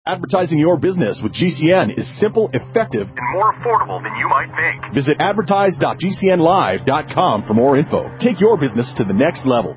Advertising your business with GCN is simple, effective, and more affordable than you might think. Visit advertise.gcnlive.com for more info. Take your business to the next level.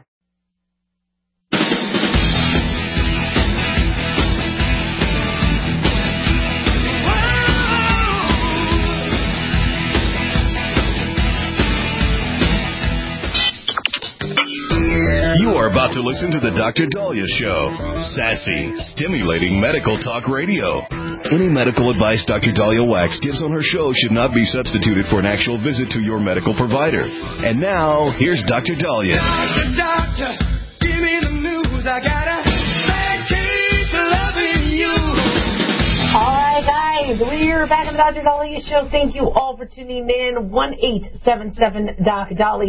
You are about to listen to the Dr. Dahlia Show. Sassy, stimulating medical talk radio. Any medical advice Dr. Dahlia Wax gives on her show should not be substituted for an actual visit to your medical provider. And now, here's Dr. Dahlia. Doctor, give me the news. I gotta keep loving you. All right, guys, we're back on the Dr. Dahlia Show. Thank you all for tuning in. 1-877-DOC-DALI,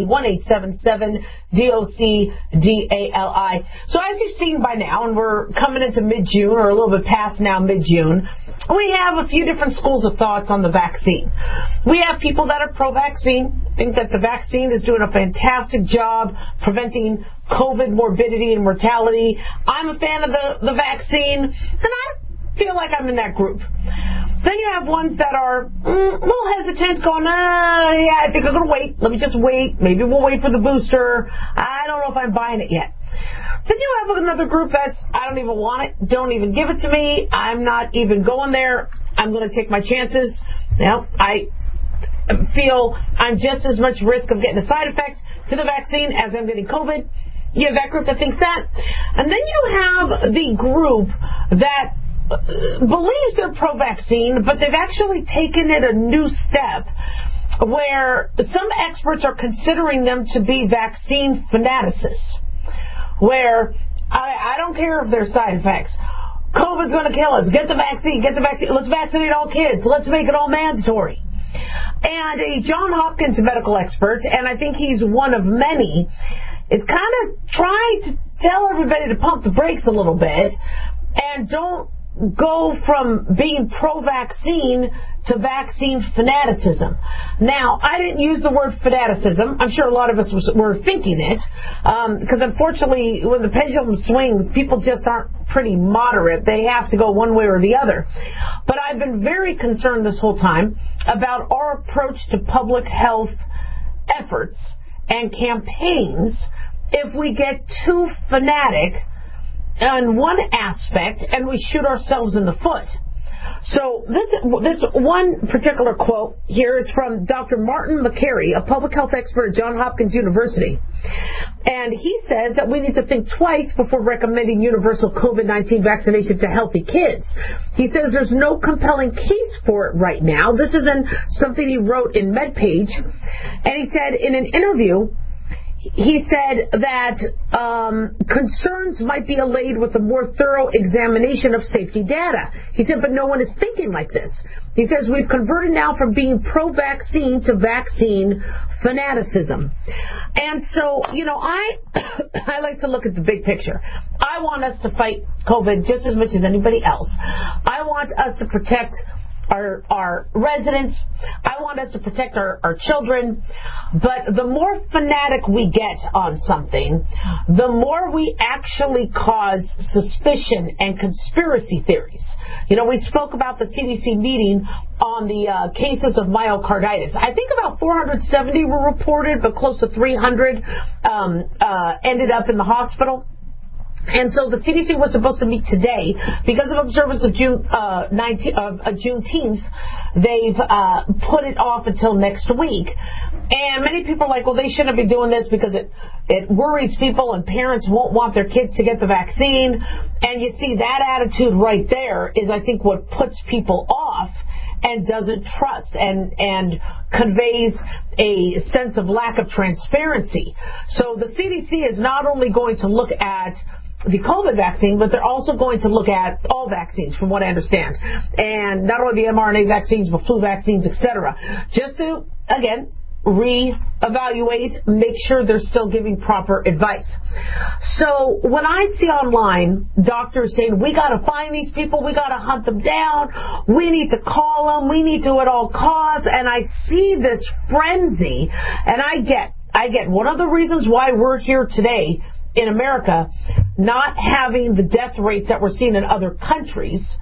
1-877-DOC-DALI. So as you've seen by now, and we're coming into mid-June, or a little bit past now mid-June, we have a few different schools of thoughts on the vaccine. We have people that are pro-vaccine, think that the vaccine is doing a fantastic job preventing COVID morbidity and mortality. I'm a fan of the vaccine, and I feel like I'm in that group. Then you have ones that are a little hesitant, going, yeah, I think I'm going to wait. Let me just wait. Maybe we'll wait for the booster. I don't know if I'm buying it yet. Then you have another group that's, I don't even want it. Don't even give it to me. I'm not even going there. I'm going to take my chances. Now, I feel I'm just as much risk of getting a side effect to the vaccine as I'm getting COVID. You have that group that thinks that. And then you have the group that believes they're pro-vaccine, but they've actually taken it a new step where some experts are considering them to be vaccine fanaticists, where I don't care if there's side effects. COVID's going to kill us. Get the vaccine. Get the vaccine. Let's vaccinate all kids. Let's make it all mandatory. And a Johns Hopkins medical expert, and I think he's one of many, is kind of trying to tell everybody to pump the brakes a little bit and don't go from being pro-vaccine to vaccine fanaticism. Now, I didn't use the word fanaticism. I'm sure a lot of us were thinking it, because unfortunately, when the pendulum swings, people just aren't pretty moderate. They have to go one way or the other. But I've been very concerned this whole time about our approach to public health efforts and campaigns if we get too fanatic on one aspect and we shoot ourselves in the foot. So this one particular quote here is from Dr. Martin Makary, a public health expert at Johns Hopkins University. And he says that we need to think twice before recommending universal COVID-19 vaccination to healthy kids. He says there's no compelling case for it right now. This is something he wrote in MedPage. And he said in an interview, he said that concerns might be allayed with a more thorough examination of safety data. He said, but no one is thinking like this. He says, we've converted now from being pro-vaccine to vaccine fanaticism. And so, I like to look at the big picture. I want us to fight COVID just as much as anybody else. I want us to protect our residents. I want us to protect our children. But the more fanatic we get on something, the more we actually cause suspicion and conspiracy theories. We spoke about the CDC meeting on the cases of myocarditis. I think about 470 were reported, but close to 300 ended up in the hospital. And so the CDC was supposed to meet today. Because of observance of Juneteenth, they've put it off until next week. And many people are like, well, they shouldn't be doing this because it worries people and parents won't want their kids to get the vaccine. And you see, that attitude right there is, I think, what puts people off and doesn't trust and conveys a sense of lack of transparency. So the CDC is not only going to look at the COVID vaccine, but they're also going to look at all vaccines, from what I understand. And not only the mRNA vaccines, but flu vaccines, etc. Just to, again, reevaluate, make sure they're still giving proper advice. So when I see online doctors saying, we got to find these people, we got to hunt them down, we need to call them, we need to at all costs, and I see this frenzy, and I get one of the reasons why we're here today in America not having the death rates that we're seeing in other countries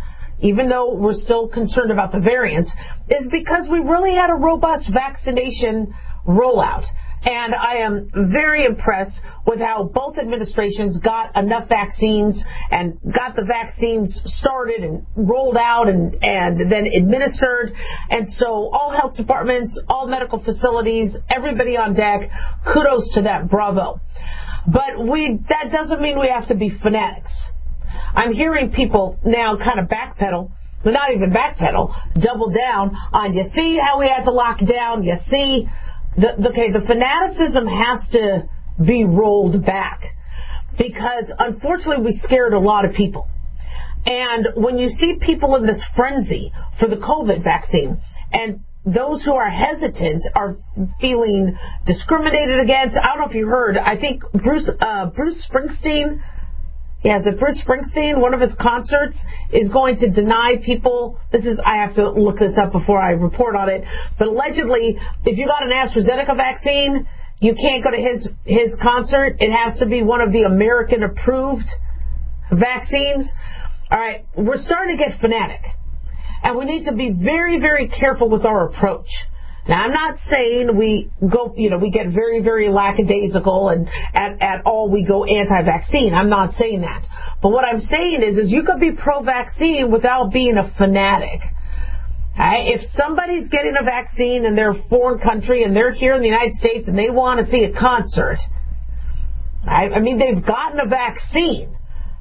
even though we're still concerned about the variants, is because we really had a robust vaccination rollout. And I am very impressed with how both administrations got enough vaccines and got the vaccines started and rolled out and then administered. And so all health departments, all medical facilities, everybody on deck, kudos to that. Bravo. But that doesn't mean we have to be fanatics. I'm hearing people now kind of backpedal. Well, not even backpedal, double down on, you see how we had to lock down, you see. The fanaticism has to be rolled back because, unfortunately, we scared a lot of people. And when you see people in this frenzy for the COVID vaccine, and those who are hesitant are feeling discriminated against. I don't know if you heard, I think Bruce Springsteen, Bruce Springsteen, one of his concerts, is going to deny people, I have to look this up before I report on it, but allegedly, if you got an AstraZeneca vaccine, you can't go to his concert. It has to be one of the American-approved vaccines. All right, we're starting to get fanatic, and we need to be very, very careful with our approach. Now, I'm not saying we get very, very lackadaisical and at all we go anti-vaccine. I'm not saying that. But what I'm saying is you could be pro-vaccine without being a fanatic. If somebody's getting a vaccine in their foreign country and they're here in the United States and they want to see a concert, I mean, they've gotten a vaccine.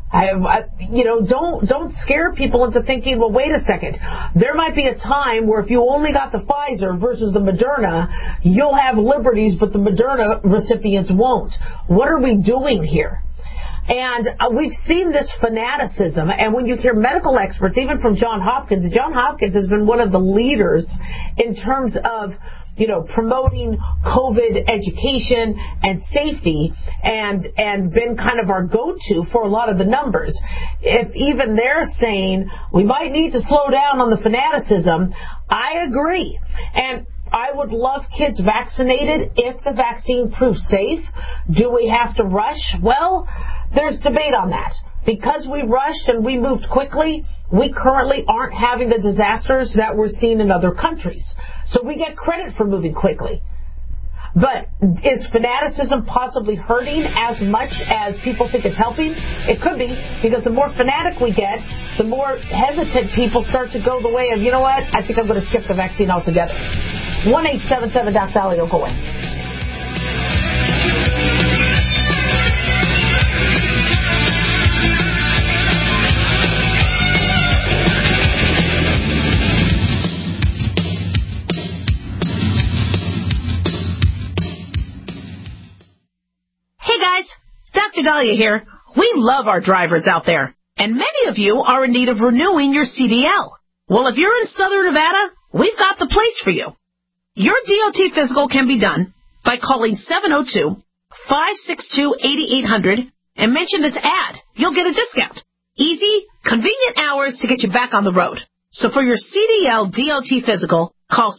Don't scare people into thinking, well, wait a second. There might be a time where if you only got the Pfizer versus the Moderna, you'll have liberties, but the Moderna recipients won't. What are we doing here? And we've seen this fanaticism. And when you hear medical experts, even from Johns Hopkins has been one of the leaders in terms of promoting COVID education and safety and been kind of our go-to for a lot of the numbers. If even they're saying we might need to slow down on the fanaticism, I agree. And I would love kids vaccinated if the vaccine proves safe. Do we have to rush? Well, there's debate on that. Because we rushed and we moved quickly, we currently aren't having the disasters that we're seeing in other countries. So we get credit for moving quickly. But is fanaticism possibly hurting as much as people think it's helping? It could be, because the more fanatic we get, the more hesitant people start to go the way of, you know what, I think I'm going to skip the vaccine altogether. 1-877-Doc-Dolly, don't go away. Dr. Dahlia here. We love our drivers out there, and many of you are in need of renewing your CDL. Well, if you're in Southern Nevada, we've got the place for you. Your DOT physical can be done by calling 702-562-8800 and mention this ad. You'll get a discount. Easy, convenient hours to get you back on the road. So for your CDL DOT physical, call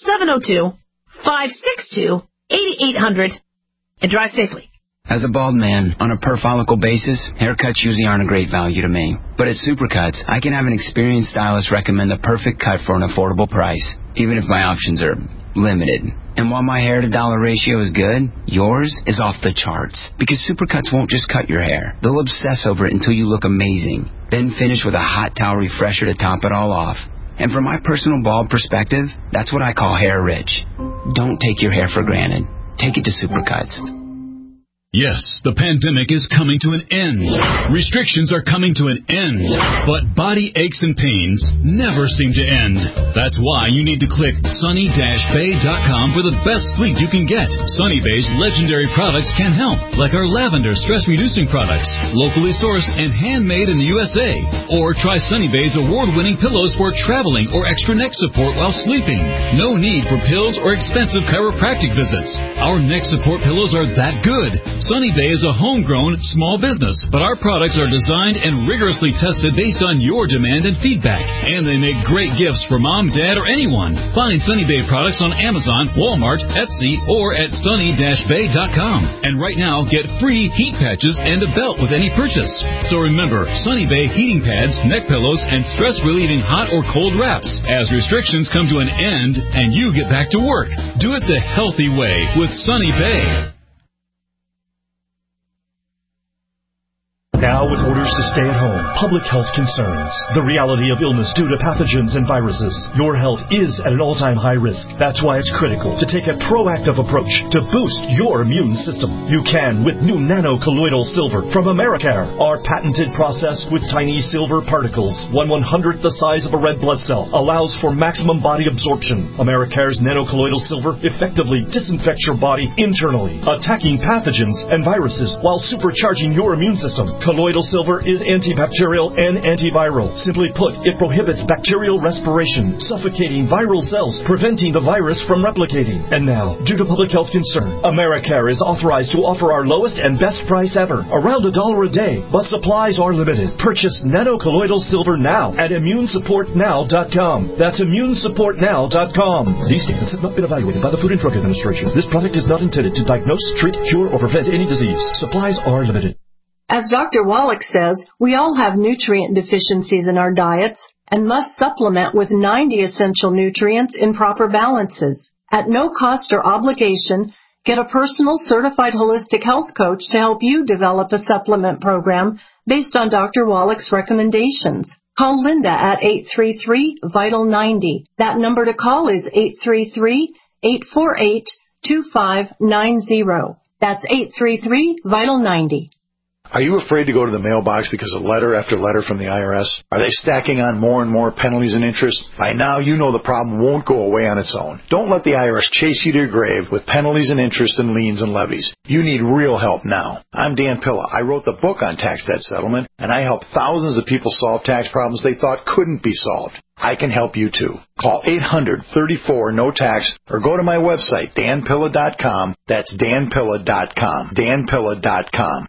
702-562-8800 and drive safely. As a bald man, on a per-follicle basis, haircuts usually aren't a great value to me. But at Supercuts, I can have an experienced stylist recommend the perfect cut for an affordable price, even if my options are limited. And while my hair-to-dollar ratio is good, yours is off the charts. Because Supercuts won't just cut your hair. They'll obsess over it until you look amazing. Then finish with a hot towel refresher to top it all off. And from my personal bald perspective, that's what I call hair rich. Don't take your hair for granted. Take it to Supercuts. Yes, the pandemic is coming to an end. Restrictions are coming to an end. But body aches and pains never seem to end. That's why you need to click sunny-bay.com for the best sleep you can get. Sunny Bay's legendary products can help, like our lavender stress-reducing products, locally sourced and handmade in the USA. Or try Sunny Bay's award-winning pillows for traveling or extra neck support while sleeping. No need for pills or expensive chiropractic visits. Our neck support pillows are that good. Sunny Bay is a homegrown small business, but our products are designed and rigorously tested based on your demand and feedback. And they make great gifts for mom, dad, or anyone. Find Sunny Bay products on Amazon, Walmart, Etsy, or at sunny-bay.com. And right now, get free heat patches and a belt with any purchase. So remember, Sunny Bay heating pads, neck pillows, and stress-relieving hot or cold wraps. As restrictions come to an end and you get back to work, do it the healthy way with Sunny Bay. Now with orders to stay at home, public health concerns, the reality of illness due to pathogens and viruses, your health is at an all-time high risk. That's why it's critical to take a proactive approach to boost your immune system. You can with new nano-colloidal silver from Americare. Our patented process with tiny silver particles, 1/100th the size of a red blood cell, allows for maximum body absorption. Americare's nano-colloidal silver effectively disinfects your body internally, attacking pathogens and viruses while supercharging your immune system. Colloidal silver is antibacterial and antiviral. Simply put, it prohibits bacterial respiration, suffocating viral cells, preventing the virus from replicating. And now, due to public health concern, Americare is authorized to offer our lowest and best price ever, around $1 a day, but supplies are limited. Purchase nano-colloidal silver now at immunesupportnow.com. That's immunesupportnow.com. These statements have not been evaluated by the Food and Drug Administration. This product is not intended to diagnose, treat, cure, or prevent any disease. Supplies are limited. As Dr. Wallach says, we all have nutrient deficiencies in our diets and must supplement with 90 essential nutrients in proper balances. At no cost or obligation, get a personal certified holistic health coach to help you develop a supplement program based on Dr. Wallach's recommendations. Call Linda at 833-VITAL-90. That number to call is 833-848-2590. That's 833-VITAL-90. Are you afraid to go to the mailbox because of letter after letter from the IRS? Are they stacking on more and more penalties and interest? By now, you know the problem won't go away on its own. Don't let the IRS chase you to your grave with penalties and interest and liens and levies. You need real help now. I'm Dan Pilla. I wrote the book on tax debt settlement, and I help thousands of people solve tax problems they thought couldn't be solved. I can help you too. Call 800-34-NO-TAX or go to my website, danpilla.com. That's danpilla.com. danpilla.com.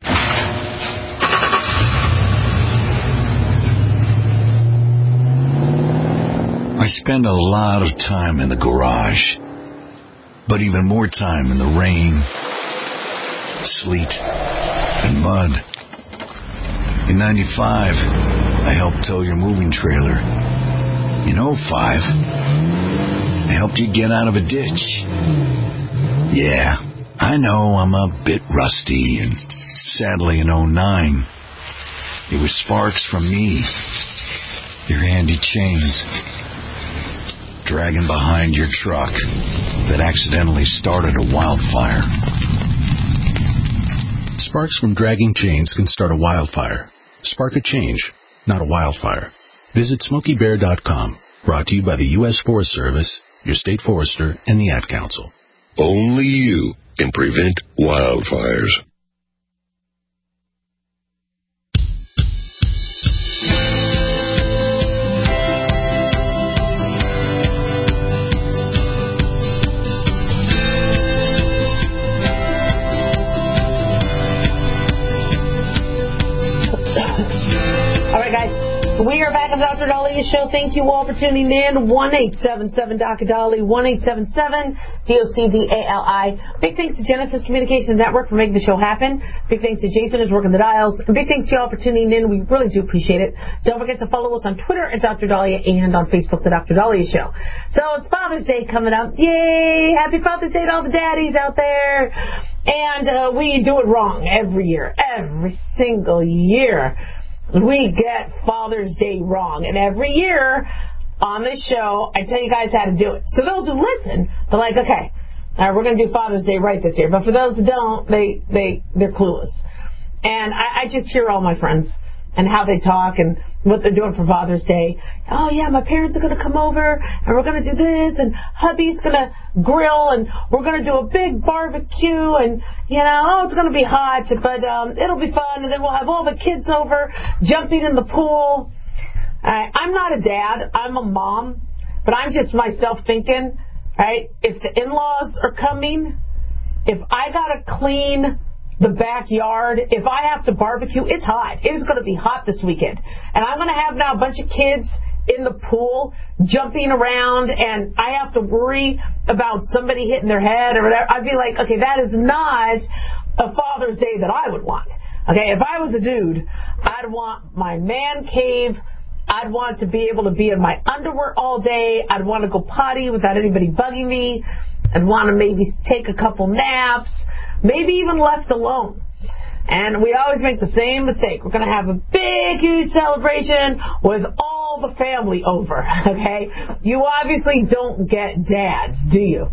I spend a lot of time in the garage, but even more time in the rain, sleet, and mud. In 95, I helped tow your moving trailer. In 05, I helped you get out of a ditch. Yeah, I know I'm a bit rusty, and sadly in 09, it was sparks from me, your handy chains, dragging behind your truck that accidentally started a wildfire. Sparks from dragging chains can start a wildfire. Spark a change, not a wildfire. Visit SmokeyBear.com. Brought to you by the U.S. Forest Service, your state forester, and the Ad Council. Only you can prevent wildfires. All right, guys. We are back on the Dr. Dahlia Show. Thank you all for tuning in. 1-877-Dr. 1-877-DOCDALI. Big thanks to Genesis Communications Network for making the show happen. Big thanks to Jason who's working the dials. And big thanks to you all for tuning in. We really do appreciate it. Don't forget to follow us on Twitter at Dr. Dahlia and on Facebook, The Dr. Dahlia Show. So it's Father's Day coming up. Yay! Happy Father's Day to all the daddies out there. And we do it wrong every year. Every single year. We get Father's Day wrong. And every year on this show, I tell you guys how to do it. So those who listen, they're like, okay, we're going to do Father's Day right this year. But for those who don't, they're clueless. And I just hear all my friends and how they talk and what they're doing for Father's Day. Oh, yeah, my parents are going to come over, and we're going to do this, and hubby's going to grill, and we're going to do a big barbecue, and, it's going to be hot, but it'll be fun, and then we'll have all the kids over jumping in the pool. I'm not a dad. I'm a mom, but I'm just myself thinking, right, if the in-laws are coming, if I got to clean the backyard. If I have to barbecue, it's hot. It is going to be hot this weekend. And I'm going to have now a bunch of kids in the pool jumping around, and I have to worry about somebody hitting their head or whatever. I'd be like, okay, that is not a Father's Day that I would want. Okay, if I was a dude, I'd want my man cave. I'd want to be able to be in my underwear all day. I'd want to go potty without anybody bugging me. I'd want to maybe take a couple naps, maybe even left alone. And we always make the same mistake. We're going to have a big, huge celebration with all the family over, okay? You obviously don't get dads, do you?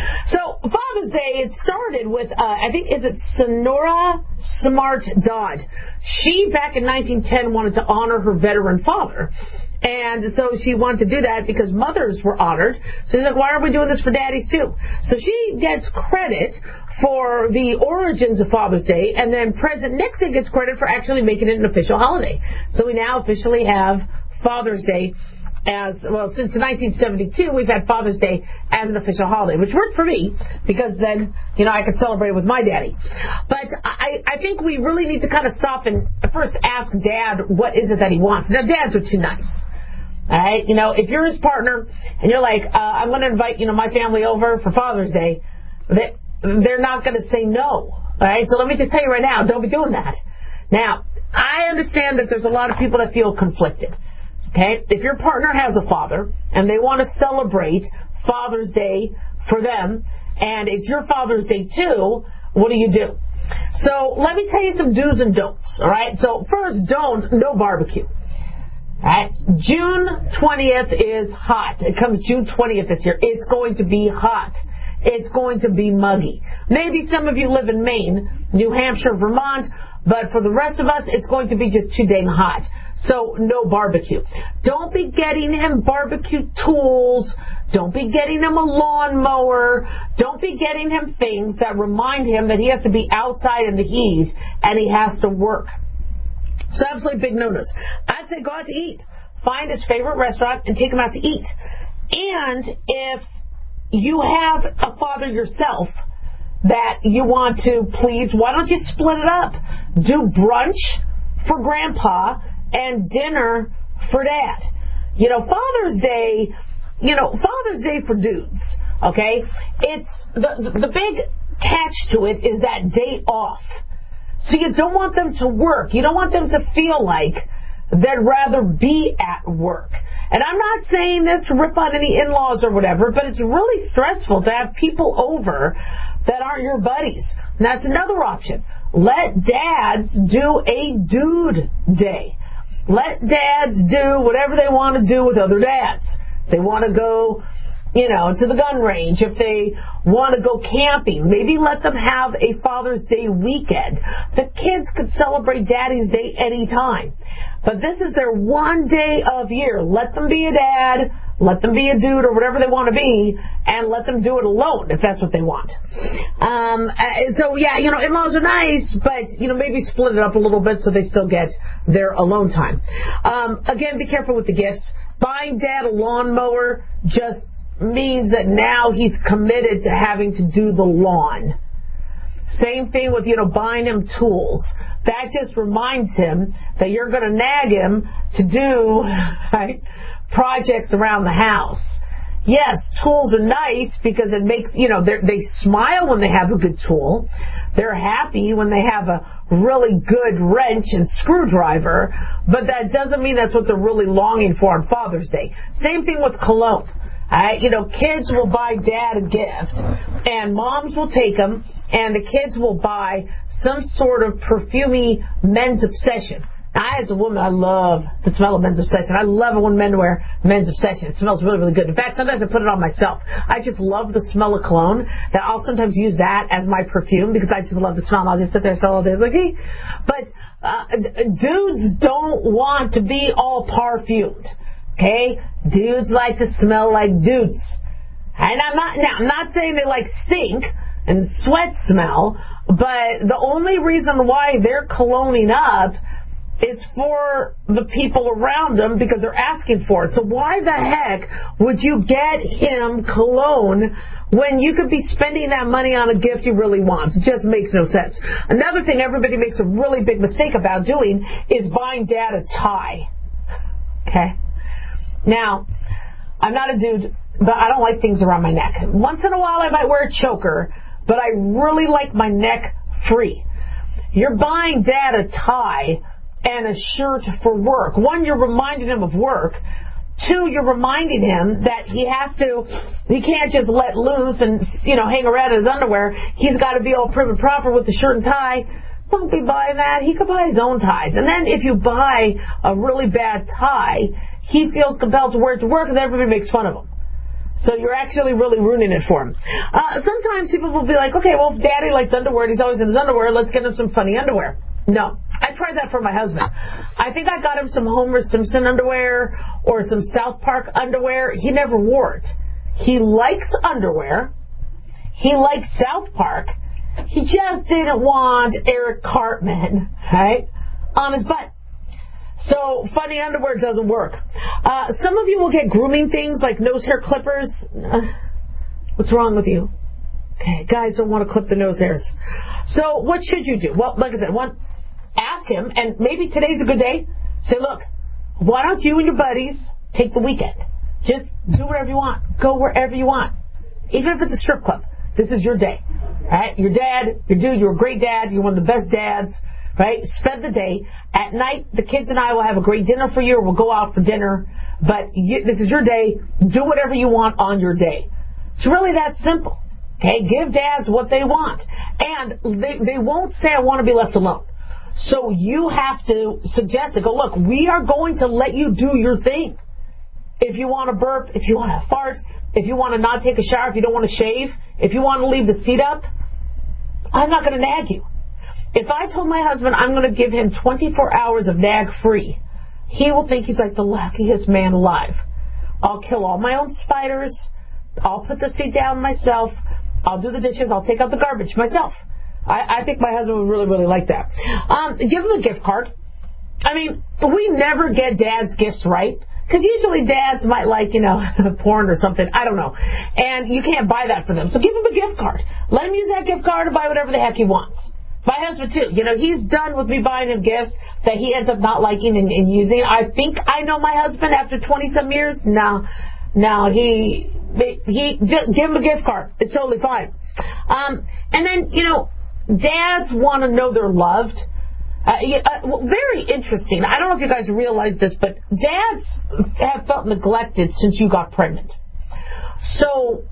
So Father's Day, it started with, I think, is it Sonora Smart Dodd? She, back in 1910, wanted to honor her veteran father. And so she wanted to do that because mothers were honored. So she's like, why aren't we doing this for daddies too? So she gets credit for the origins of Father's Day, and then President Nixon gets credit for actually making it an official holiday. So we now officially have Father's Day as, well, since 1972, we've had Father's Day as an official holiday, which worked for me because then, I could celebrate with my daddy. But I think we really need to kind of stop and first ask Dad what is it that he wants. Now, dads are too nice. All right, if you're his partner and you're like, I'm going to invite, my family over for Father's Day, they're not going to say no. All right, so let me just tell you right now, don't be doing that. Now, I understand that there's a lot of people that feel conflicted. Okay, if your partner has a father and they want to celebrate Father's Day for them, and it's your Father's Day too, what do you do? So let me tell you some do's and don'ts. All right, so first, no barbecue. Right? June 20th is hot. It comes June 20th this year. It's going to be hot. It's going to be muggy. Maybe some of you live in Maine, New Hampshire, Vermont, but for the rest of us, it's going to be just too dang hot. So no barbecue. Don't be getting him barbecue tools. Don't be getting him a lawnmower. Don't be getting him things that remind him that he has to be outside in the heat and he has to work. So absolutely big no-nos. I'd say go out to eat. Find his favorite restaurant and take him out to eat. And if you have a father yourself that you want to please, why don't you split it up? Do brunch for Grandpa and dinner for Dad. Father's Day, Father's Day for dudes, okay? It's the big catch to it is that day off. So you don't want them to work. You don't want them to feel like they'd rather be at work. And I'm not saying this to rip on any in-laws or whatever, but it's really stressful to have people over that aren't your buddies. And that's another option. Let dads do a dude day. Let dads do whatever they want to do with other dads. They want to go, to the gun range. If they want to go camping, maybe let them have a Father's Day weekend. The kids could celebrate Daddy's Day anytime. But this is their one day of year. Let them be a dad, let them be a dude or whatever they want to be, and let them do it alone if that's what they want. In-laws are nice, but, maybe split it up a little bit so they still get their alone time. Again, be careful with the gifts. Buying Dad a lawnmower just means that now he's committed to having to do the lawn. Same thing with, buying him tools. That just reminds him that you're going to nag him to do projects around the house. Yes, tools are nice because it makes, they smile when they have a good tool. They're happy when they have a really good wrench and screwdriver, but that doesn't mean that's what they're really longing for on Father's Day. Same thing with cologne. Kids will buy Dad a gift, and moms will take them, and the kids will buy some sort of perfumey Men's Obsession. I, as a woman, I love the smell of Men's Obsession. I love it when men wear Men's Obsession. It smells really, really good. In fact, sometimes I put it on myself. I just love the smell of cologne. That I'll sometimes use that as my perfume because I just love the smell. And I'll just sit there all day like, hey. But dudes don't want to be all perfumed. Okay? Dudes like to smell like dudes. And I'm not saying they like stink and sweat smell, but the only reason why they're cologning up It's for the people around him because they're asking for it. So why the heck would you get him cologne when you could be spending that money on a gift he really wants? It just makes no sense. Another thing everybody makes a really big mistake about doing is buying Dad a tie. Okay? Now, I'm not a dude, but I don't like things around my neck. Once in a while I might wear a choker, but I really like my neck free. You're buying Dad a tie and a shirt for work. One, you're reminding him of work. Two, you're reminding him that he can't just let loose and, hang around in his underwear. He's got to be all prim and proper with the shirt and tie. Don't be buying that. He could buy his own ties. And then if you buy a really bad tie, he feels compelled to wear it to work and everybody makes fun of him. So you're actually really ruining it for him. Sometimes people will be like, okay, well, if Daddy likes underwear and he's always in his underwear, let's get him some funny underwear. No. I tried that for my husband. I think I got him some Homer Simpson underwear or some South Park underwear. He never wore it. He likes underwear. He likes South Park. He just didn't want Eric Cartman, right, on his butt. So funny underwear doesn't work. Some of you will get grooming things like nose hair clippers. What's wrong with you? Okay, guys don't want to clip the nose hairs. So what should you do? Well, like I said, one, ask him, and maybe today's a good day. Say, look, why don't you and your buddies take the weekend? Just do whatever you want. Go wherever you want. Even if it's a strip club. This is your day. Right? Your dad, your dude, you're a great dad. You're one of the best dads. Right? Spend the day. At night, the kids and I will have a great dinner for you, or we'll go out for dinner. But this is your day. Do whatever you want on your day. It's really that simple. Okay? Give dads what they want. And they won't say, I want to be left alone. So you have to suggest it. Go, look, we are going to let you do your thing. If you want to burp, if you want to fart, if you want to not take a shower, if you don't want to shave, if you want to leave the seat up, I'm not going to nag you. If I told my husband I'm going to give him 24 hours of nag free, he will think he's like the luckiest man alive. I'll kill all my own spiders. I'll put the seat down myself. I'll do the dishes. I'll take out the garbage myself. I think my husband would really, really like that. Give him a gift card. I mean, we never get dads' gifts right. Because usually dads might like, porn or something. I don't know. And you can't buy that for them. So give him a gift card. Let him use that gift card to buy whatever the heck he wants. My husband, too. He's done with me buying him gifts that he ends up not liking and using. I think I know my husband after 20-some years. No, he just give him a gift card. It's totally fine. And then, dads want to know they're loved. Very interesting. I don't know if you guys realize this, but dads have felt neglected since you got pregnant. So,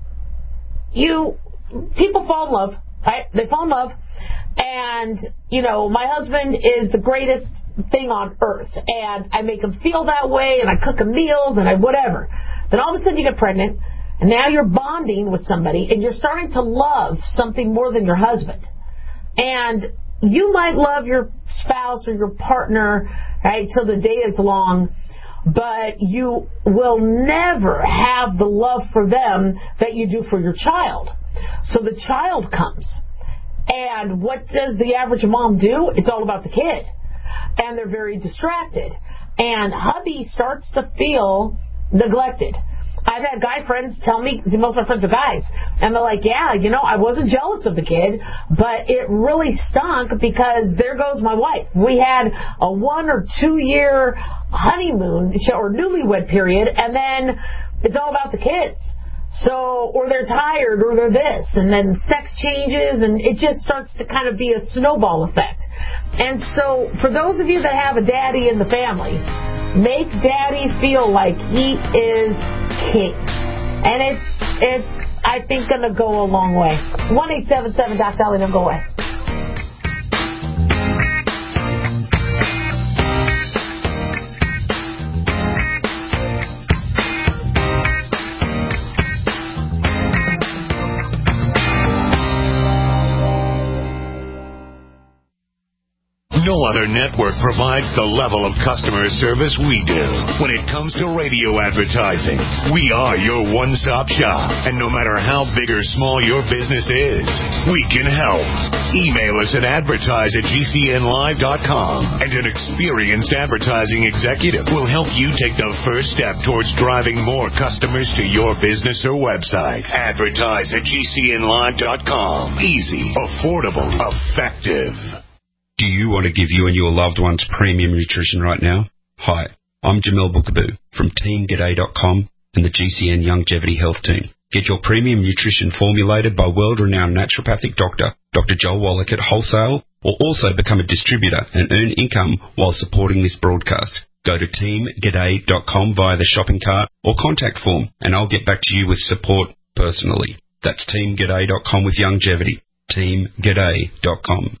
people fall in love, right? They fall in love, and, my husband is the greatest thing on earth, and I make him feel that way, and I cook him meals, and whatever. Then all of a sudden you get pregnant, and now you're bonding with somebody, and you're starting to love something more than your husband. And you might love your spouse or your partner, right, till the day is long, but you will never have the love for them that you do for your child. So the child comes. And what does the average mom do? It's all about the kid. And they're very distracted. And hubby starts to feel neglected. I've had guy friends tell me, because most of my friends are guys, and they're like, yeah, I wasn't jealous of the kid, but it really stunk because there goes my wife. We had a 1 or 2 year honeymoon or newlywed period, and then it's all about the kids. So, or they're tired, or they're this, and then sex changes, and it just starts to kind of be a snowball effect. And so, for those of you that have a daddy in the family, make daddy feel like he is king. And it's I think, going to go a long way. 1-877-DOC-DOLLY, don't go away. No other network provides the level of customer service we do. When it comes to radio advertising, we are your one-stop shop. And no matter how big or small your business is, we can help. Email us at advertise@gcnlive.com, and an experienced advertising executive will help you take the first step towards driving more customers to your business or website. Advertise@gcnlive.com. Easy, affordable, effective. Do you want to give you and your loved ones premium nutrition right now? Hi, I'm Jamel Bookaboo from TeamGaday.com and the GCN Longevity Health Team. Get your premium nutrition formulated by world-renowned naturopathic doctor, Dr. Joel Wallach at wholesale, or also become a distributor and earn income while supporting this broadcast. Go to TeamGaday.com via the shopping cart or contact form, and I'll get back to you with support personally. That's TeamGaday.com with longevity. TeamGaday.com.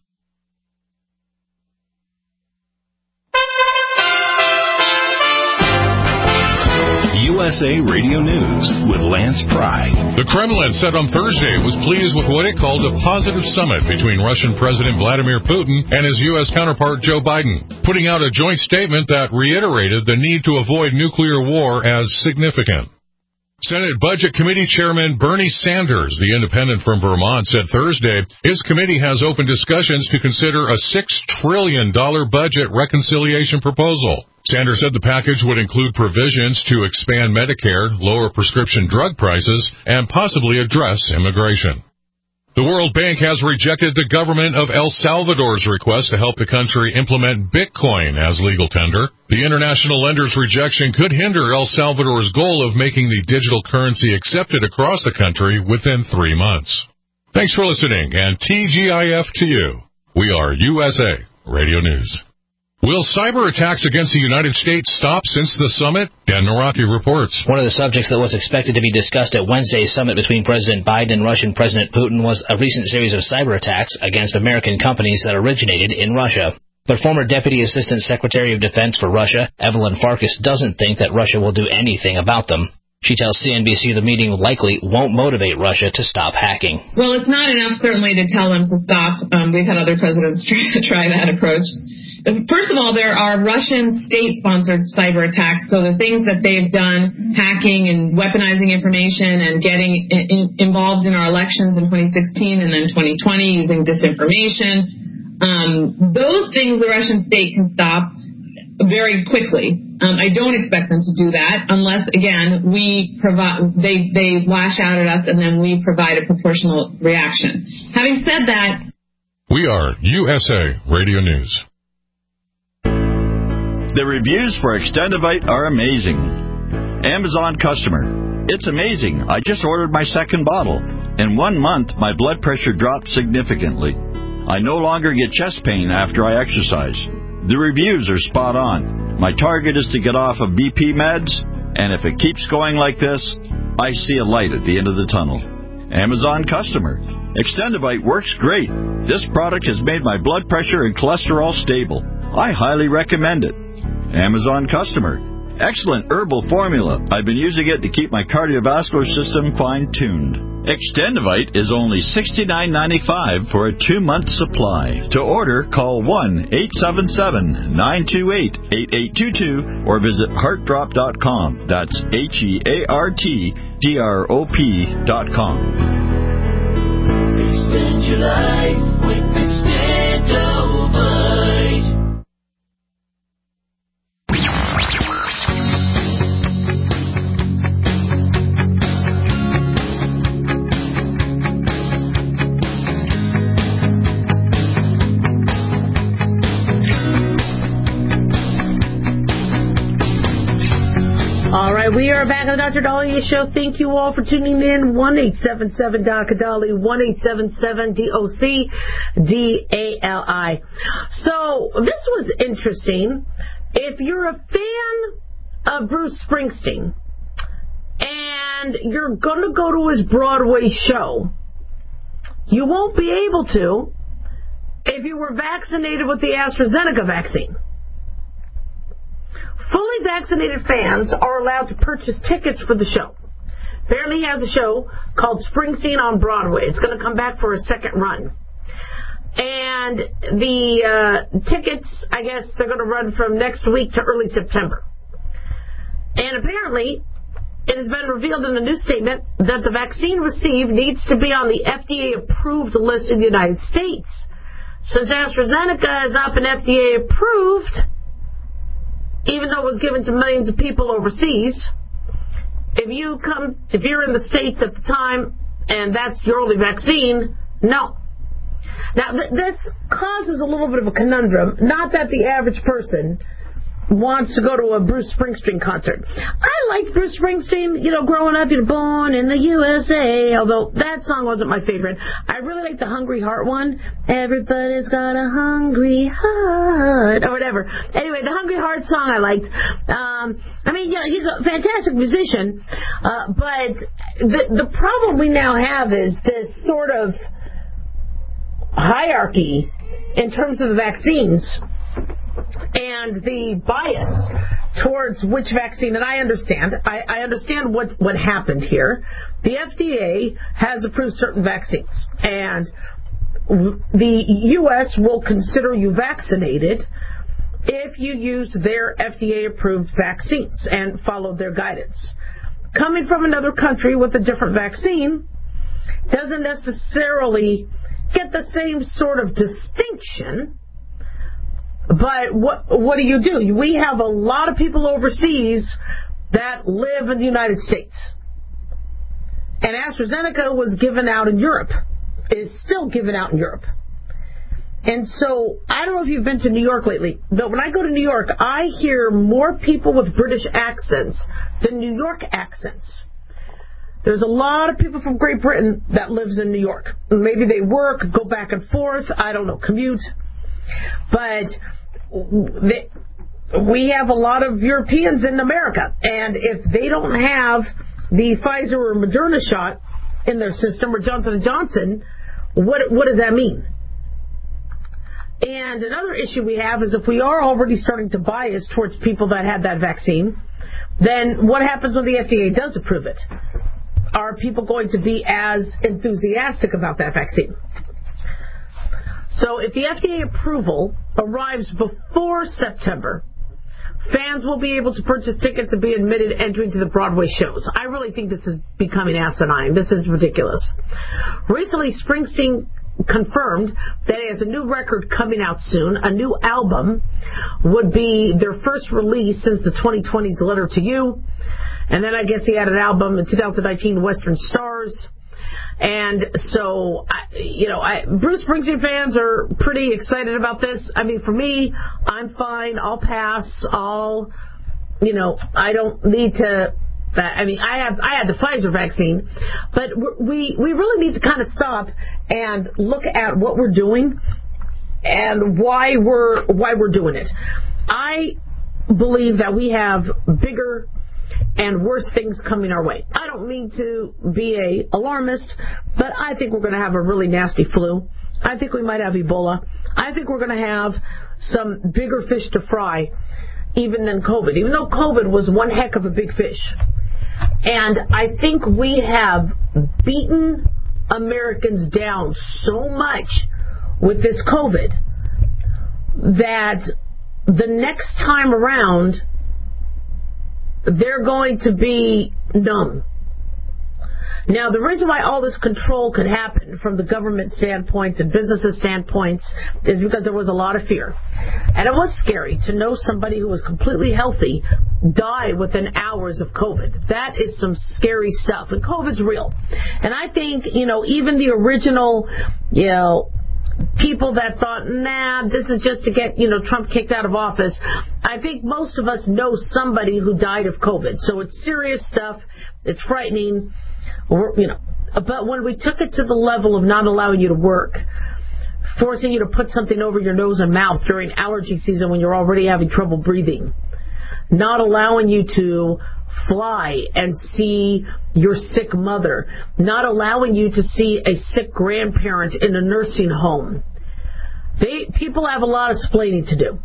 USA Radio News with Lance Pry. The Kremlin said on Thursday it was pleased with what it called a positive summit between Russian President Vladimir Putin and his U.S. counterpart Joe Biden, putting out a joint statement that reiterated the need to avoid nuclear war as significant. Senate Budget Committee Chairman Bernie Sanders, the independent from Vermont, said Thursday his committee has opened discussions to consider a $6 trillion budget reconciliation proposal. Sanders said the package would include provisions to expand Medicare, lower prescription drug prices, and possibly address immigration. The World Bank has rejected the government of El Salvador's request to help the country implement Bitcoin as legal tender. The international lender's rejection could hinder El Salvador's goal of making the digital currency accepted across the country within 3 months. Thanks for listening, and TGIF to you. We are USA Radio News. Will cyber attacks against the United States stop since the summit? Dan Naraki reports. One of the subjects that was expected to be discussed at Wednesday's summit between President Biden and Russian President Putin was a recent series of cyber attacks against American companies that originated in Russia. But former Deputy Assistant Secretary of Defense for Russia, Evelyn Farkas, doesn't think that Russia will do anything about them. She tells CNBC the meeting likely won't motivate Russia to stop hacking. Well, it's not enough, certainly, to tell them to stop. We've had other presidents try that approach. First of all, there are Russian state-sponsored cyber attacks, so the things that they've done, hacking and weaponizing information and getting involved in our elections in 2016 and then 2020 using disinformation, those things the Russian state can stop very quickly. I don't expect them to do that unless, again, they lash out at us and then we provide a proportional reaction. Having said that, we are USA Radio News. The reviews for Extendivite are amazing. Amazon customer. It's amazing. I just ordered my second bottle. In 1 month, my blood pressure dropped significantly. I no longer get chest pain after I exercise. The reviews are spot on. My target is to get off of BP meds, and if it keeps going like this, I see a light at the end of the tunnel. Amazon customer. Extendivite works great. This product has made my blood pressure and cholesterol stable. I highly recommend it. Amazon customer. Excellent herbal formula. I've been using it to keep my cardiovascular system fine-tuned. Extendivite is only $69.95 for a 2-month supply. To order, call 1-877-928-8822 or visit heartdrop.com. That's HEARTDROP.com. Extend your life with Extendivite. All right, we are back on the Dr. Dahlia Show. Thank you all for tuning in. 1-877-DOC-DALI, 1-877-DOC-DALI. So this was interesting. If you're a fan of Bruce Springsteen and you're going to go to his Broadway show, you won't be able to if you were vaccinated with the AstraZeneca vaccine. Fully vaccinated fans are allowed to purchase tickets for the show. Apparently he has a show called Springsteen on Broadway. It's going to come back for a second run. And the tickets, I guess, they're going to run from next week to early September. And apparently, it has been revealed in a new statement that the vaccine received needs to be on the FDA-approved list in the United States. Since AstraZeneca has not been FDA-approved, even though it was given to millions of people overseas, if you're in the States at the time and that's your only vaccine, no. Now, this causes a little bit of a conundrum. Not that the average person wants to go to a Bruce Springsteen concert. I liked Bruce Springsteen, growing up, born in the USA, although that song wasn't my favorite. I really liked the Hungry Heart one. Everybody's got a hungry heart, or whatever. Anyway, the Hungry Heart song I liked. He's a fantastic musician, but the problem we now have is this sort of hierarchy in terms of the vaccines and the bias towards which vaccine. And I understand. I understand what happened here. The FDA has approved certain vaccines, and the U.S. will consider you vaccinated if you used their FDA-approved vaccines and followed their guidance. Coming from another country with a different vaccine doesn't necessarily get the same sort of distinction. But what do? We have a lot of people overseas that live in the United States. And AstraZeneca was given out in Europe, is still given out in Europe. And so, I don't know if you've been to New York lately, but when I go to New York, I hear more people with British accents than New York accents. There's a lot of people from Great Britain that lives in New York. Maybe they work, go back and forth, I don't know, commute. But we have a lot of Europeans in America, and if they don't have the Pfizer or Moderna shot in their system, or Johnson & Johnson, what does that mean? And another issue we have is if we are already starting to bias towards people that had that vaccine, then what happens when the FDA does approve it? Are people going to be as enthusiastic about that vaccine? So if the FDA approval arrives before September, fans will be able to purchase tickets and be admitted entering to the Broadway shows. I really think this is becoming asinine. This is ridiculous. Recently, Springsteen confirmed that he has a new record coming out soon. A new album would be their first release since the 2020's Letter to You. And then I guess he had an album in 2019, Western Stars. And so, Bruce Springsteen fans are pretty excited about this. I mean, for me, I'm fine. I'll pass. I don't need to. I had the Pfizer vaccine, but we really need to kind of stop and look at what we're doing and why we're doing it. I believe that we have bigger and worse things coming our way. I don't mean to be an alarmist, but I think we're going to have a really nasty flu. I think we might have Ebola. I think we're going to have some bigger fish to fry even than COVID, even though COVID was one heck of a big fish. And I think we have beaten Americans down so much with this COVID that the next time around, they're going to be numb. Now, the reason why all this control could happen from the government standpoints and businesses standpoints is because there was a lot of fear. And it was scary to know somebody who was completely healthy die within hours of COVID. That is some scary stuff. And COVID's real. And I think, even the original, people that thought, this is just to get, Trump kicked out of office. I think most of us know somebody who died of COVID. So it's serious stuff. It's frightening. But when we took it to the level of not allowing you to work, forcing you to put something over your nose and mouth during allergy season when you're already having trouble breathing, not allowing you to fly and see your sick mother, not allowing you to see a sick grandparent in a nursing home. People have a lot of explaining to do.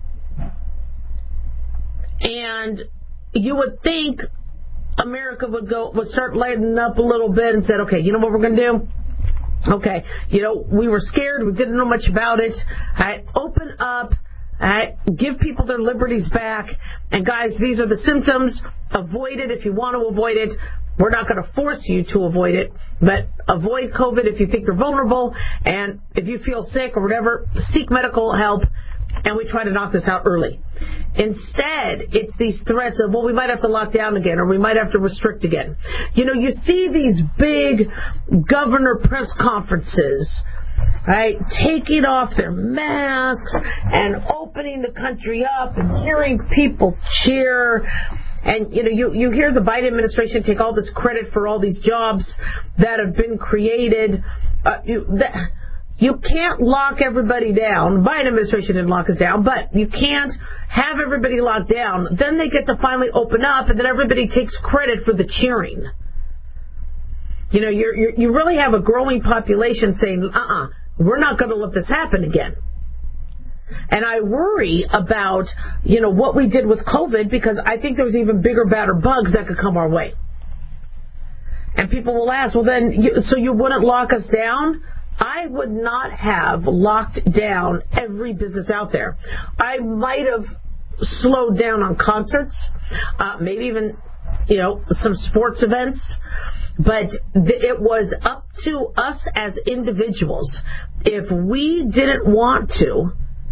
And you would think America would start lighting up a little bit and said, okay, you know what we're going to do? Okay, we were scared. We didn't know much about it. Open up. Give people their liberties back. And guys, these are the symptoms. Avoid it if you want to avoid it. We're not going to force you to avoid it, but avoid COVID if you think you're vulnerable. And if you feel sick or whatever, seek medical help. And we try to knock this out early. Instead, it's these threats of, we might have to lock down again, or we might have to restrict again. You see these big governor press conferences, right, taking off their masks and opening the country up and hearing people cheer. And, you hear the Biden administration take all this credit for all these jobs that have been created. You can't lock everybody down. The Biden administration didn't lock us down, but you can't have everybody locked down. Then they get to finally open up, and then everybody takes credit for the cheering. You really have a growing population saying, we're not going to let this happen again. And I worry about, what we did with COVID, because I think there's even bigger, badder bugs that could come our way. And people will ask, well, then, so you wouldn't lock us down? I would not have locked down every business out there. I might have slowed down on concerts, maybe even, some sports events. But it was up to us as individuals. If we didn't want to,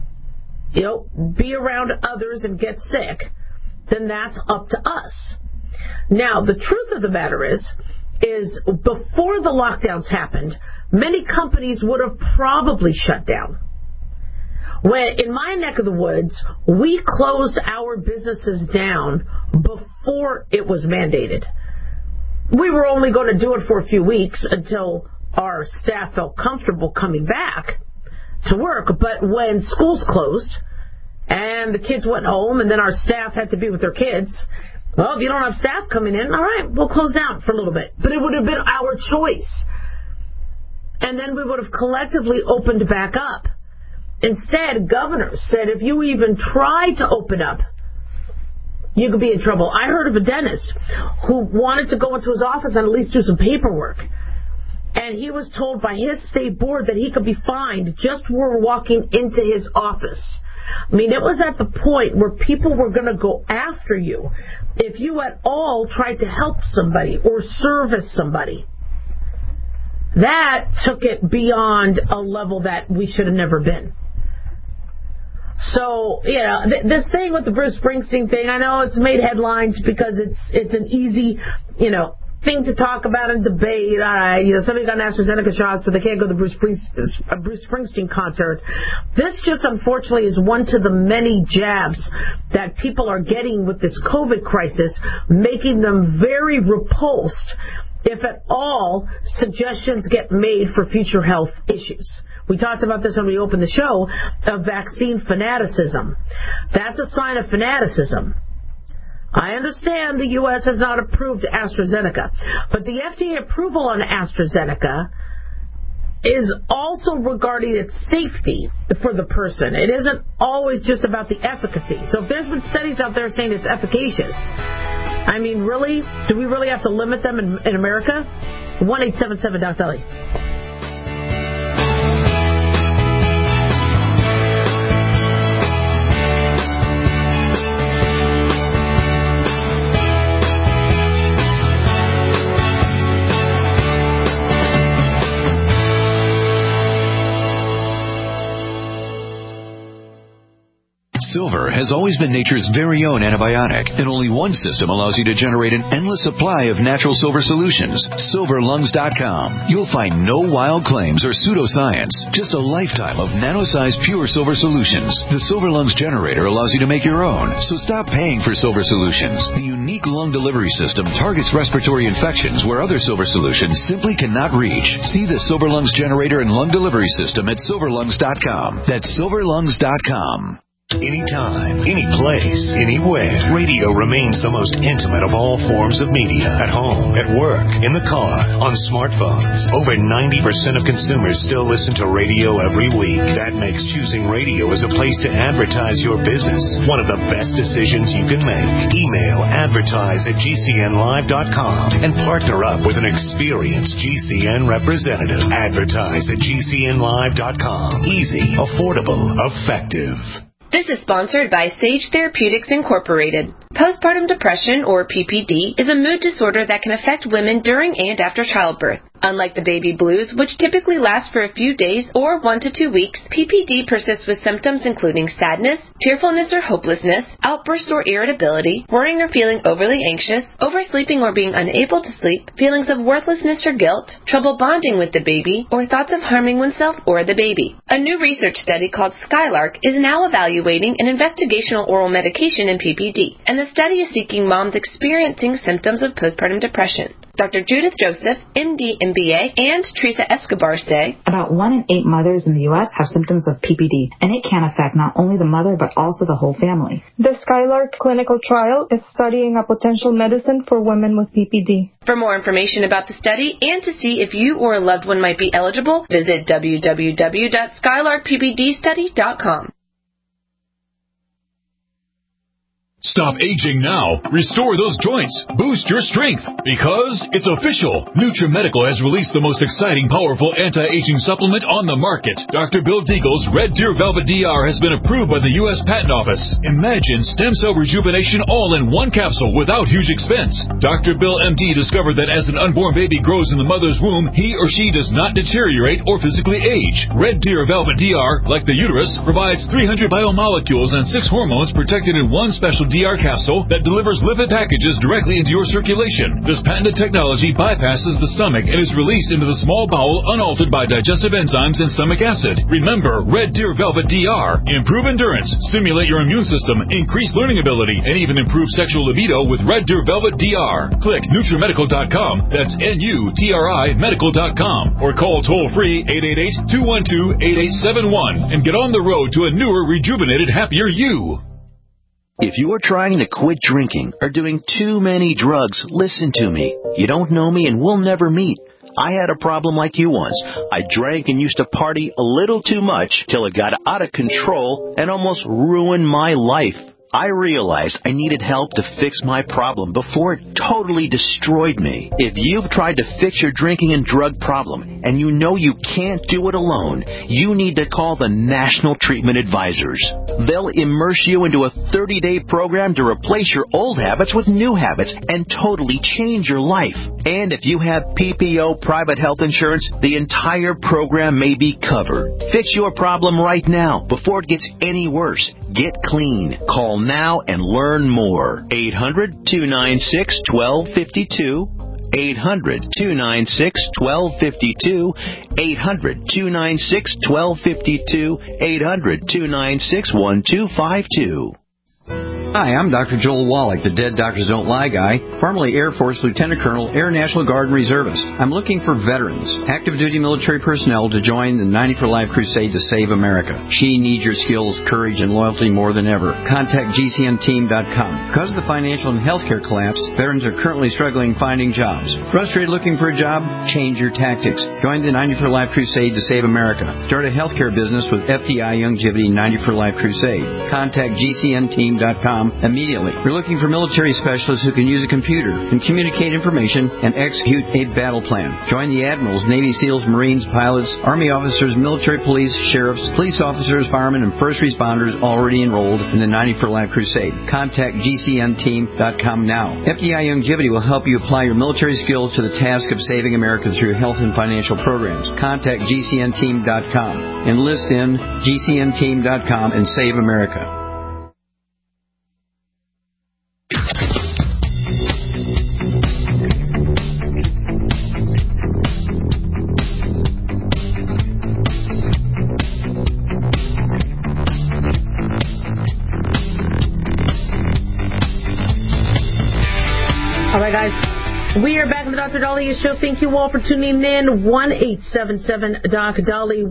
be around others and get sick, then that's up to us. Now, the truth of the matter is before the lockdowns happened, many companies would have probably shut down. When in my neck of the woods, we closed our businesses down before it was mandated. We were only going to do it for a few weeks until our staff felt comfortable coming back to work. But when schools closed and the kids went home and then our staff had to be with their kids, well, if you don't have staff coming in, all right, we'll close down for a little bit. But it would have been our choice. And then we would have collectively opened back up. Instead, governors said if you even try to open up, you could be in trouble. I heard of a dentist who wanted to go into his office and at least do some paperwork. And he was told by his state board that he could be fined just for walking into his office. I mean, it was at the point where people were going to go after you if you at all tried to help somebody or service somebody. That took it beyond a level that we should have never been. So, this thing with the Bruce Springsteen thing, I know it's made headlines because it's an easy, thing to talk about and debate. Somebody got an AstraZeneca shot, so they can't go to the Bruce Springsteen concert. This just, unfortunately, is one to the many jabs that people are getting with this COVID crisis, making them very repulsed, if at all, suggestions get made for future health issues. We talked about this when we opened the show, of vaccine fanaticism. That's a sign of fanaticism. I understand the U.S. has not approved AstraZeneca, but the FDA approval on AstraZeneca is also regarding its safety for the person. It isn't always just about the efficacy. So if there's been studies out there saying it's efficacious, I mean, really? Do we really have to limit them in America? 1-877-DOC-DOLLY. Silver has always been nature's very own antibiotic, and only one system allows you to generate an endless supply of natural silver solutions. SilverLungs.com. You'll find no wild claims or pseudoscience, just a lifetime of nano-sized pure silver solutions. The Silver Lungs generator allows you to make your own, so stop paying for silver solutions. The unique lung delivery system targets respiratory infections where other silver solutions simply cannot reach. See the Silver Lungs generator and lung delivery system at SilverLungs.com. That's SilverLungs.com. Anytime, any place, anywhere. Radio remains the most intimate of all forms of media. At home, at work, in the car, on smartphones. Over 90% of consumers still listen to radio every week. That makes choosing radio as a place to advertise your business one of the best decisions you can make. Email advertise@gcnlive.com and partner up with an experienced GCN representative. Advertise at gcnlive.com. Easy, affordable, effective. This is sponsored by Sage Therapeutics Incorporated. Postpartum depression, or PPD, is a mood disorder that can affect women during and after childbirth. Unlike the baby blues, which typically last for a few days or 1 to 2 weeks, PPD persists with symptoms including sadness, tearfulness or hopelessness, outbursts or irritability, worrying or feeling overly anxious, oversleeping or being unable to sleep, feelings of worthlessness or guilt, trouble bonding with the baby, or thoughts of harming oneself or the baby. A new research study called Skylark is now evaluating an investigational oral medication in PPD, and the study is seeking moms experiencing symptoms of postpartum depression. Dr. Judith Joseph, MD, MBA, and Teresa Escobar say, about 1 in 8 mothers in the U.S. have symptoms of PPD, and it can affect not only the mother but also the whole family. The Skylark clinical trial is studying a potential medicine for women with PPD. For more information about the study and to see if you or a loved one might be eligible, visit www.skylarkppdstudy.com. Stop aging now. Restore those joints. Boost your strength. Because it's official. NutriMedical has released the most exciting, powerful anti-aging supplement on the market. Dr. Bill Deagle's Red Deer Velvet DR has been approved by the U.S. Patent Office. Imagine stem cell rejuvenation all in one capsule without huge expense. Dr. Bill MD discovered that as an unborn baby grows in the mother's womb, he or she does not deteriorate or physically age. Red Deer Velvet DR, like the uterus, provides 300 biomolecules and 6 hormones protected in one special DR capsule that delivers lipid packages directly into your circulation. This patented technology bypasses the stomach and is released into the small bowel unaltered by digestive enzymes and stomach acid. Remember, Red Deer Velvet DR. Improve endurance, stimulate your immune system, increase learning ability, and even improve sexual libido with Red Deer Velvet DR. Click NutriMedical.com. That's NUTRI Medical.com. Or call toll-free 888-212-8871 and get on the road to a newer, rejuvenated, happier you. If you are trying to quit drinking or doing too many drugs, listen to me. You don't know me and we'll never meet. I had a problem like you once. I drank and used to party a little too much till it got out of control and almost ruined my life. I realized I needed help to fix my problem before it totally destroyed me. If you've tried to fix your drinking and drug problem and you know you can't do it alone, you need to call the National Treatment Advisors. They'll immerse you into a 30-day program to replace your old habits with new habits and totally change your life. And if you have PPO private health insurance, the entire program may be covered. Fix your problem right now before it gets any worse. Get clean. Call now and learn more. 800-296-1252. 800-296-1252. 800-296-1252. 800-296-1252. Hi, I'm Dr. Joel Wallach, the Dead Doctors Don't Lie guy, formerly Air Force Lieutenant Colonel, Air National Guard and Reservist. I'm looking for veterans, active duty military personnel to join the 90 for Life crusade to save America. She needs your skills, courage, and loyalty more than ever. Contact GCNteam.com. Because of the financial and healthcare collapse, veterans are currently struggling finding jobs. Frustrated looking for a job? Change your tactics. Join the 90 for Life crusade to save America. Start a healthcare business with FDI Youngevity 90 for Life crusade. Contact GCNteam.com immediately. We're looking for military specialists who can use a computer, can communicate information, and execute a battle plan. Join the admirals, Navy SEALs, Marines, pilots, Army officers, military police, sheriffs, police officers, firemen, and first responders already enrolled in the 90 for Life crusade. Contact GCNteam.com now. FDI Youngevity will help you apply your military skills to the task of saving America through health and financial programs. Contact GCNteam.com. Enlist in GCNteam.com and save America. We there, back in the Dr. Dahlia Show. Thank you all for tuning in. 1-877-DOC-DALI,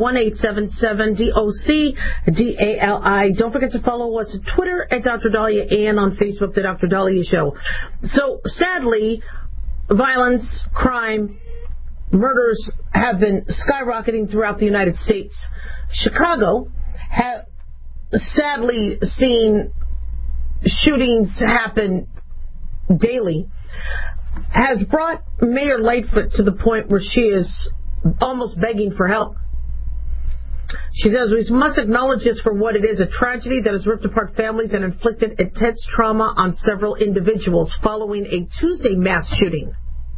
1-877-DOC-DALI. Don't forget to follow us on Twitter at Dr. Dahlia and on Facebook, The Dr. Dahlia Show. So, sadly, violence, crime, murders have been skyrocketing throughout the United States. Chicago has sadly seen shootings happen daily, has brought Mayor Lightfoot to the point where she is almost begging for help. She says, we must acknowledge this for what it is, a tragedy that has ripped apart families and inflicted intense trauma on several individuals following a Tuesday mass shooting.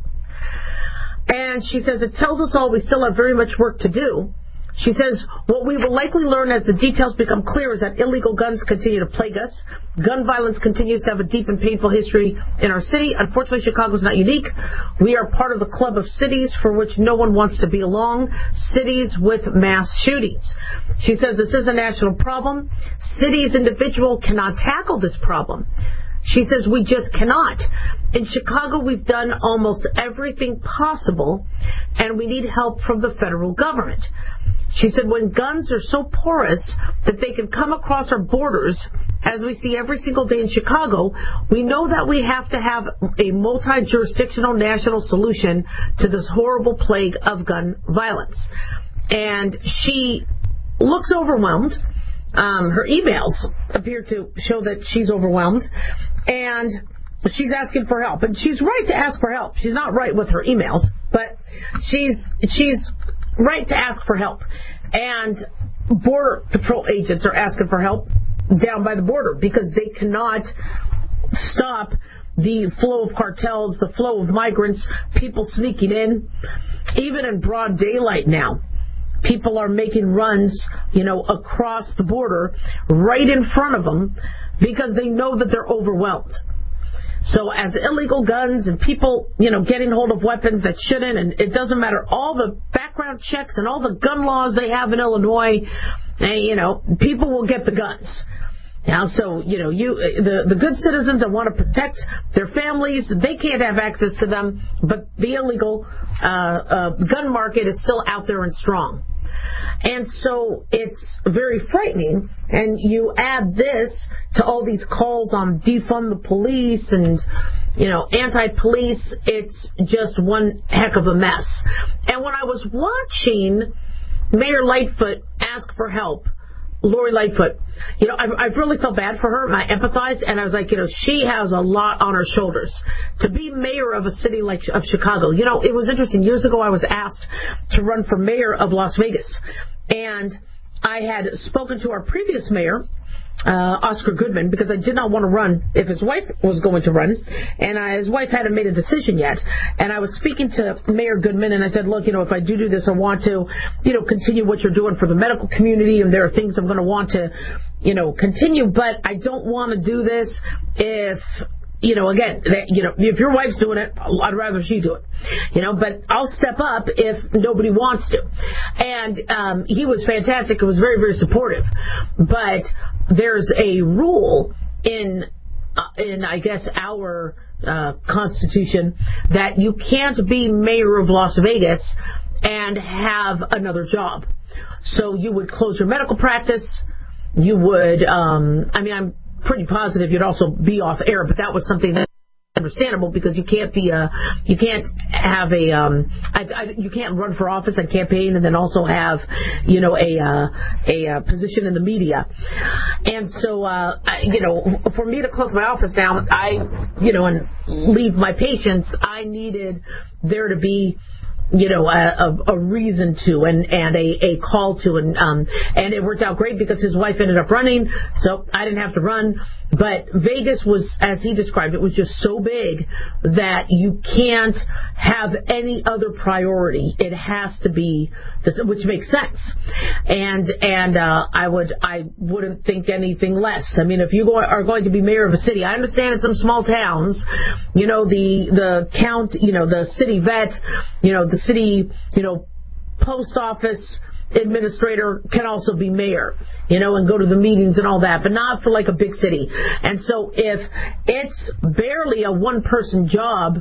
And she says, it tells us all we still have very much work to do. She says, what we will likely learn as the details become clear is that illegal guns continue to plague us. Gun violence continues to have a deep and painful history in our city. Unfortunately, Chicago is not unique. We are part of the club of cities for which no one wants to belong, cities with mass shootings. She says this is a national problem. Cities individual cannot tackle this problem. She says we just cannot. In Chicago, we've done almost everything possible, and we need help from the federal government. She said when guns are so porous that they can come across our borders, as we see every single day in Chicago, we know that we have to have a multi-jurisdictional national solution to this horrible plague of gun violence. And she looks overwhelmed. Her emails appear to show that she's overwhelmed, and she's asking for help. And she's right to ask for help. She's not right with her emails, but she's right to ask for help. And Border Patrol agents are asking for help down by the border because they cannot stop the flow of cartels, the flow of migrants, people sneaking in, even in broad daylight now. People are making runs, across the border right in front of them because they know that they're overwhelmed. So as illegal guns and people, getting hold of weapons that shouldn't, and it doesn't matter, all the background checks and all the gun laws they have in Illinois, people will get the guns. Now, so, the good citizens that want to protect their families, they can't have access to them, but the illegal gun market is still out there and strong. And so it's very frightening, and you add this to all these calls on defund the police and, anti-police, it's just one heck of a mess. And when I was watching Mayor Lightfoot ask for help, Lori Lightfoot, I really felt bad for her, and I empathized, and I was like, she has a lot on her shoulders. To be mayor of a city of Chicago, it was interesting. Years ago, I was asked to run for mayor of Las Vegas, and I had spoken to our previous mayor, Oscar Goodman, because I did not want to run if his wife was going to run, and his wife hadn't made a decision yet. And I was speaking to Mayor Goodman, and I said, look, if I do this, I want to, continue what you're doing for the medical community, and there are things I'm going to want to, continue, but I don't want to do this if... if your wife's doing it, I'd rather she do it. But I'll step up if nobody wants to. And he was fantastic. It was very, very supportive. But there's a rule in I guess our Constitution that you can't be mayor of Las Vegas and have another job. So you would close your medical practice. You would, I'm pretty positive you'd also be off air, but that was something that's understandable because you can't you can't run for office and campaign and then also have, a position in the media. And so, for me to close my office down, and leave my patients, I needed there to be, a reason to and a call to, and it worked out great because his wife ended up running, so I didn't have to run. But Vegas was, as he described, it was just so big that you can't have any other priority. It has to be this, which makes sense. And I wouldn't think anything less. I mean, if you are going to be mayor of a city, I understand in some small towns, the count, the city vet, the city, post office administrator can also be mayor, and go to the meetings and all that, but not for like a big city. And so if it's barely a one-person job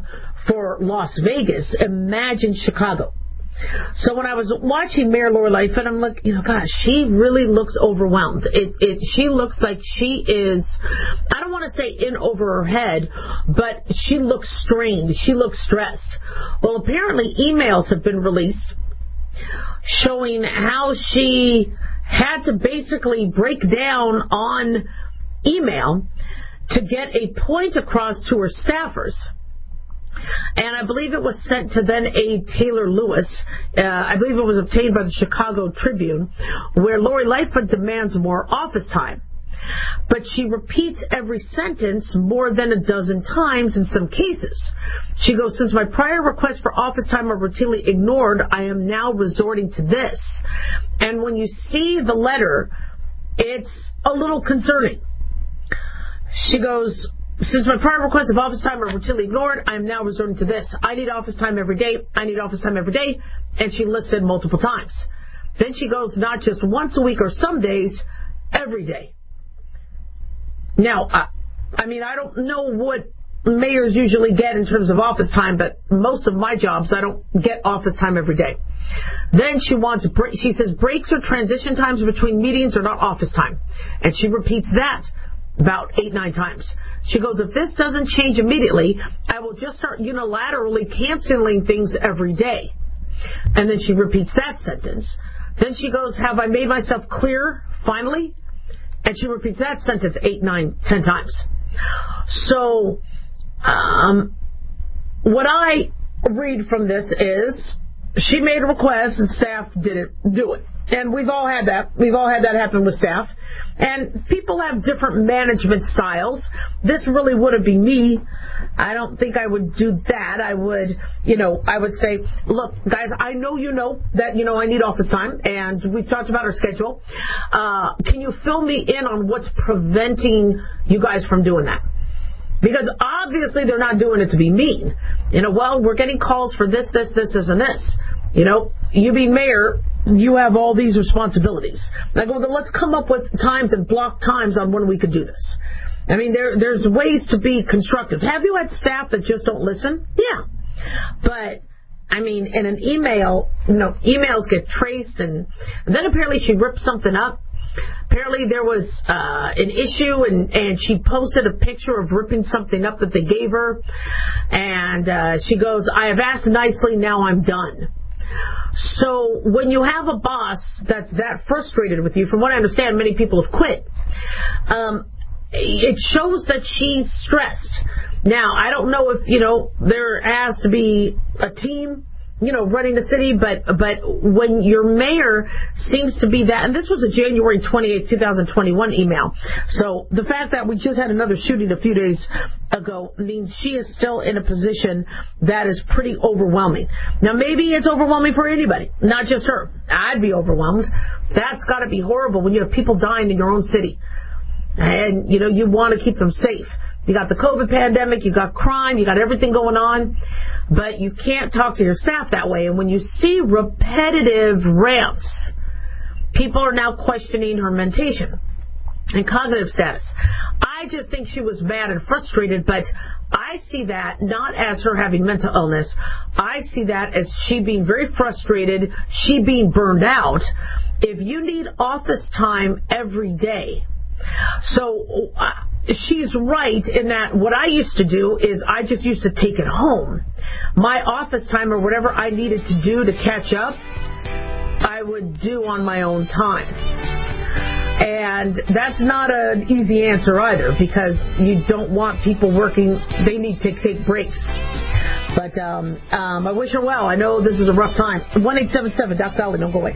for Las Vegas. Imagine Chicago. So when I was watching Mayor Lori Lightfoot, I'm like, gosh, she really looks overwhelmed. She looks like she is, I don't want to say in over her head, but she looks strained. She looks stressed. Well, apparently emails have been released showing how she had to basically break down on email to get a point across to her staffers. And I believe it was sent to then A. Taylor Lewis. I believe it was obtained by the Chicago Tribune, where Lori Lightfoot demands more office time. But she repeats every sentence more than a dozen times in some cases. She goes, since my prior requests for office time are routinely ignored, I am now resorting to this. And when you see the letter, it's a little concerning. She goes, since my prior requests of office time are routinely ignored, I am now resorting to this. I need office time every day. I need office time every day. And she lists it multiple times. Then she goes, not just once a week or some days, every day. Now, I don't know what mayors usually get in terms of office time, but most of my jobs, I don't get office time every day. Then she says breaks or transition times between meetings are not office time. And she repeats that about 8-9 times. She goes, if this doesn't change immediately, I will just start unilaterally canceling things every day. And then she repeats that sentence. Then she goes, have I made myself clear finally? And she repeats that sentence 8, 9, 10 times. So, what I read from this is she made a request and staff didn't do it. And we've all had that. We've all had that happen with staff. And people have different management styles. This really wouldn't be me. I don't think I would do that. I would say, look, guys, I know that, I need office time, and we've talked about our schedule. Can you fill me in on what's preventing you guys from doing that? Because obviously they're not doing it to be mean. We're getting calls for this, and this. You being mayor, you have all these responsibilities. I go, then let's come up with times and block times on when we could do this. I mean, there's ways to be constructive. Have you had staff that just don't listen? Yeah. But, in an email, emails get traced, and then apparently she ripped something up. Apparently there was an issue, and she posted a picture of ripping something up that they gave her. And she goes, I have asked nicely, now I'm done. So when you have a boss that's that frustrated with you, from what I understand, many people have quit, it shows that she's stressed. Now, I don't know if, there has to be a team, running the city, but when your mayor seems to be that, and this was a January 28, 2021 email, so the fact that we just had another shooting a few days ago means she is still in a position that is pretty overwhelming. Now, maybe it's overwhelming for anybody, not just her. I'd be overwhelmed. That's got to be horrible when you have people dying in your own city, and, you want to keep them safe. You got the COVID pandemic, you got crime, you got everything going on, but you can't talk to your staff that way. And when you see repetitive rants, people are now questioning her mentation and cognitive status. I just think she was mad and frustrated, but I see that not as her having mental illness. I see that as she being very frustrated, she being burned out. If you need office time every day, so she's right in that what I used to do is I just used to take it home. My office time or whatever I needed to do to catch up, I would do on my own time. And that's not an easy answer either, because you don't want people working. They need to take breaks. But I wish her well. I know this is a rough time. 1-877 Doc Valley, don't go away.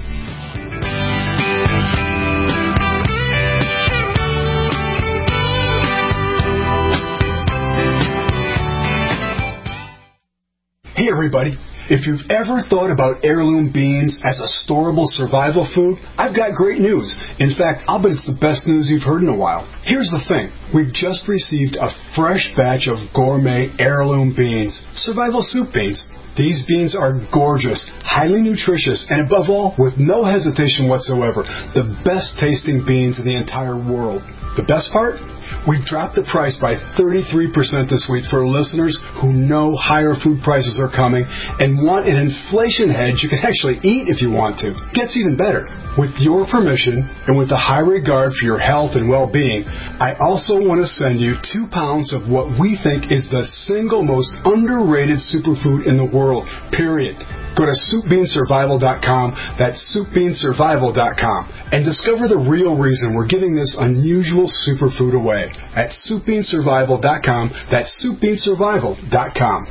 Hey everybody, if you've ever thought about heirloom beans as a storable survival food, I've got great news. In fact, I'll bet it's the best news you've heard in a while. Here's the thing. We've just received a fresh batch of gourmet heirloom beans, survival soup beans. These beans are gorgeous, highly nutritious, and above all, with no hesitation whatsoever, the best tasting beans in the entire world. The best part? We've dropped the price by 33% this week for listeners who know higher food prices are coming and want an inflation hedge you can actually eat if you want to. Gets even better. With your permission and with a high regard for your health and well-being, I also want to send you 2 pounds of what we think is the single most underrated superfood in the world, period. Go to SoupBeanSurvival.com, that's SoupBeanSurvival.com, and discover the real reason we're giving this unusual superfood away at SoupBeanSurvival.com, that's SoupBeanSurvival.com.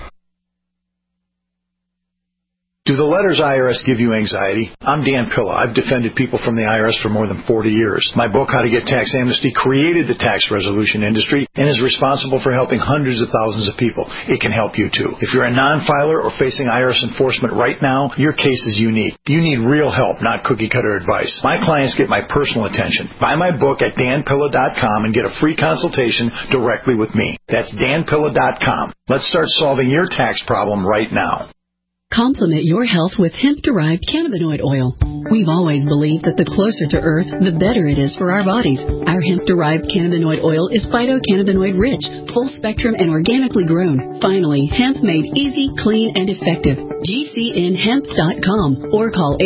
Do the letters IRS give you anxiety? I'm Dan Pilla. I've defended people from the IRS for more than 40 years. My book, How to Get Tax Amnesty, created the tax resolution industry and is responsible for helping hundreds of thousands of people. It can help you too. If you're a non-filer or facing IRS enforcement right now, your case is unique. You need real help, not cookie-cutter advice. My clients get my personal attention. Buy my book at danpilla.com and get a free consultation directly with me. That's danpilla.com. Let's start solving your tax problem right now. Complement your health with hemp-derived cannabinoid oil. We've always believed that the closer to Earth, the better it is for our bodies. Our hemp-derived cannabinoid oil is phytocannabinoid-rich, full-spectrum, and organically grown. Finally, hemp made easy, clean, and effective. GCNhemp.com or call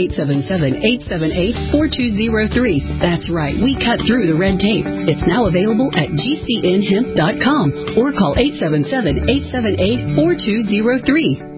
877-878-4203. That's right, we cut through the red tape. It's now available at GCNhemp.com or call 877-878-4203.